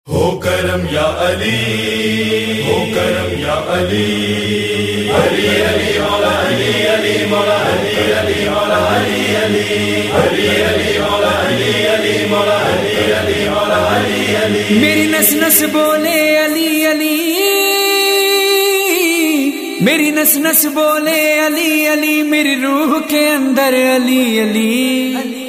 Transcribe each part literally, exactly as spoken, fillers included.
ہو کرم یا علی، ہو کرم یا علی، علی علی مولا علی علی مولا علی علی مولا علی علی علی علی مولا علی علی مولا علی علی مولا علی علی۔ میری نس نس بولے علی علی، میری نس نس بولے علی علی، میری روح کے اندر علی علی علی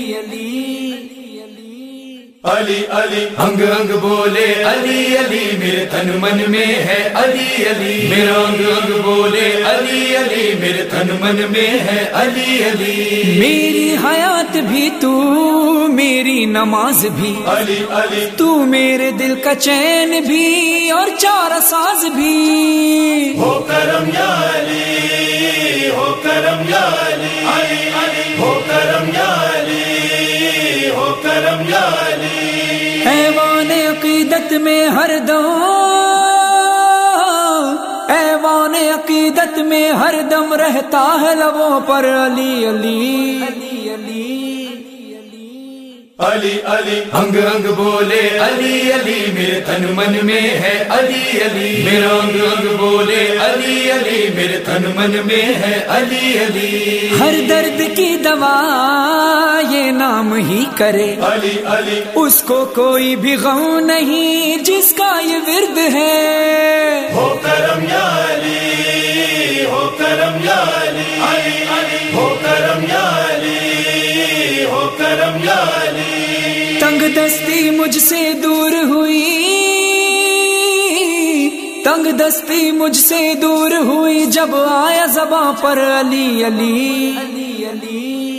علی علی، انگ انگ بولے علی علی، میرے تن من میں ہے علی علی، میرا انگ انگ بولے علی علی، میرے تن من میں ہے علی علی۔ میری حیات بھی تو، میری نماز بھی علی علی، تو میرے دل کا چین بھی اور چارہ ساز بھی۔ ہو کرم یا علی، ہو کرم یا علی، علی علی، ہو کرم یا علی، ہو کرم یا علی۔ ایوان عقیدت میں ہر دم، ایوان عقیدت میں ہر دم رہتا ہے لبوں پر علی علی علی علی علی علی، انگ انگ بولے علی علی، میرے تن من میں ہے علی علی، میرا انگ انگ بولے علی علی، میرے تن من میں ہے علی علی۔ ہر درد کی دوا یہ نام ہی کرے علی علی، اس کو کوئی بھی غم نہیں جس کا یہ ورد ہے۔ ہو کرم یا علی، ہو کرم یا علی، علی علی، ہو کرم یا علی، ہو کرم یا علی۔ تنگ دستی مجھ سے دور ہوئی، تنگ دستی مجھ سے دور ہوئی جب آیا زباں پر علی علی علی علی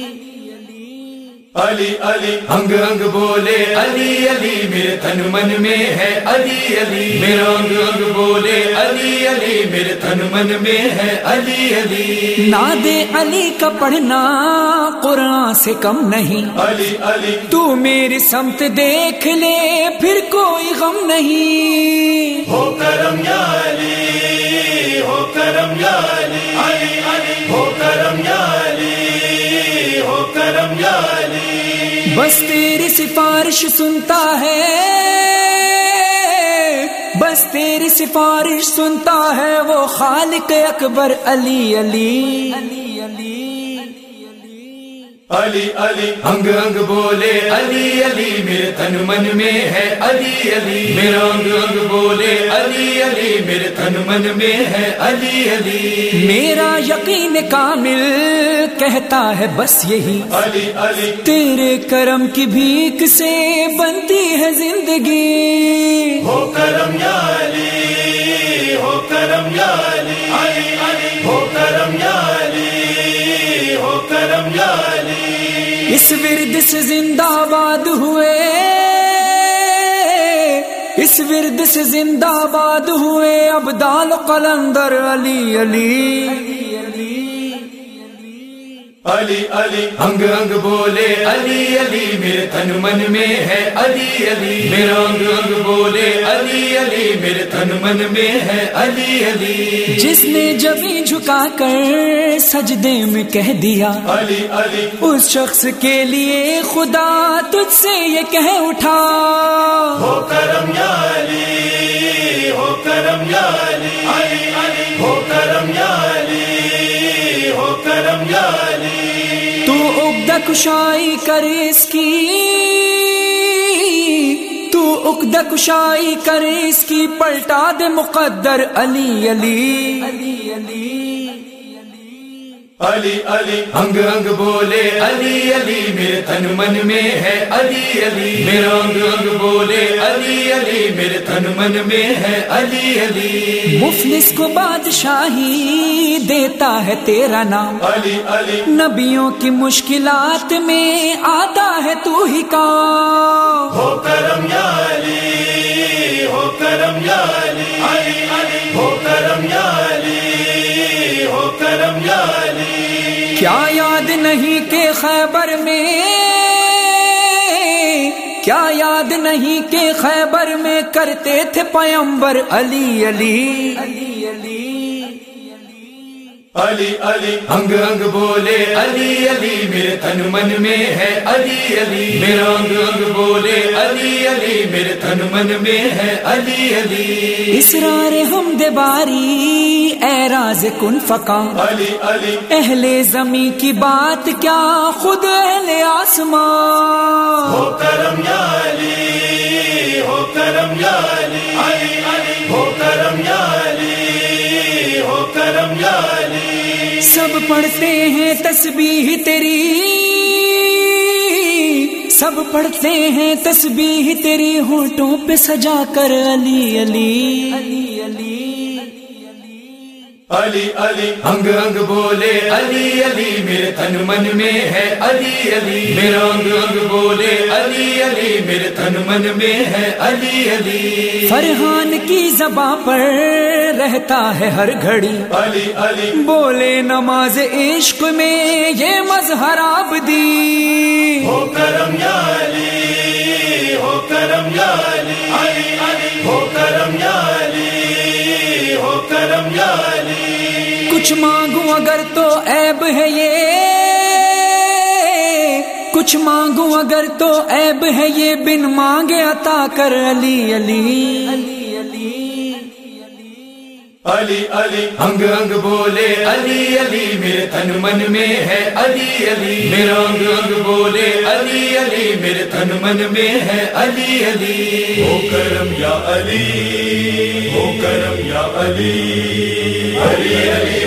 علی علی، انگ انگ بولے علی علی، میرے تن من میں ہے علی علی، میرا انگ انگ بولے علی علی، میرے تن من میں ہے علی علی۔ ناد علی کا پڑھنا قرآن سے کم نہیں، علی علی، تو میری سمت دیکھ لے پھر کوئی غم نہیں۔ ہو کرم یا علی، ہو کرم یا علی، علی علی، ہو کرم یا علی، ہو کرم یا علی۔ بس تیری سفارش سنتا ہے، بس تیری سفارش سنتا ہے وہ خالق اکبر علی علی علی علی علی علی، انگ انگ بولے علی علی، میرے تن من میں ہے علی علی، میرا انگ انگ بولے علی علی، میرے تن من میں ہے علی علی۔ میرا یقین کامل کہتا ہے بس یہی، علی علی، تیرے کرم کی بھیک سے بنتی ہے زندگی۔ ہو کرم یا علی، ہو کرم یا علی، علی علی، ہو کرم یا علی، ہو کرم یا علی۔ اس ورد سے زندہ باد ہوئے، اس ورد سے زندہ باد ہوئے ابدال و قلندر علی علی علی علی، انگ انگ بولے علی علی، میرے تن من میں ہے علی علی، میرا انگ انگ بولے علی علی، میرے تن من میں ہے علی علی۔ جس نے جبیں جھکا کر سجدے میں کہہ دیا علی علی، اس شخص کے لیے خدا تجھ سے یہ کہہ اٹھا۔ ہو کرم یا علی، ہو کرم یا علی، علی علی، ہو کرم یا علی، ہو کرم یا علی۔ تو عقدہ کشائی کر اس کی، تو عقدہ کشائی کر اس کی، پلٹا دے مقدر علی علی علی علی علی علی، انگ انگ بولے علی علی، میرے تن من میں ہے علی علی، میرا انگ انگ بولے علی علی، میرے تن من میں ہے علی علی۔ مفلس کو بادشاہی دیتا ہے تیرا نام، علی علی، نبیوں کی مشکلات میں آتا ہے تو ہی کام۔ ہو کرم یا علی، ہو کرم یا علی، علی علی، ہو کرم یا علی، ہو کرم یا علی۔ کیا یاد نہیں کہ خیبر میں، کیا یاد نہیں کہ خیبر میں کرتے تھے پیمبر علی علی علی علی علی علی انگ انگ بولے علی علی میرے تن من میں ہے علی علی میرا انگ انگ بولے علی علی میرے تن من میں ہے علی علی اسرار حمد باری اے راز کن فقا علی علی اہل زمین کی بات کیا خود اہل آسمان ہو کرم یا علی ہو کرم یا علی علی علی ہو کرم یا علی ہو کرم یا علی سب پڑھتے ہیں تسبیح تیری سب پڑھتے ہیں تسبیح تیری ہونٹوں پہ سجا کر علی علی علی علی علی علی انگ انگ بولے علی علی میرے تن من میں ہے علی علی میرا انگ انگ بولے علی علی میرے تن من میں ہے علی علی فرحان کی زباں پر رہتا ہے ہر گھڑی علی علی بولے نماز عشق میں یہ مظہر عابدی ہو کرم یا علی ہو کرم یا علی علی علی ہو کرم یا علی ہو کرم یا علی کچھ مانگوں اگر تو عیب ہے یہ کچھ مانگوں اگر تو عیب ہے یہ بن مانگے عطا کر علی علی علی علی علی علی انگ انگ بولے علی علی میرے تن من میں ہے علی علی میرا انگ انگ بولے علی علی میرے تن من میں ہے علی علی ہو کرم یا علی ہو کرم یا علی علی علی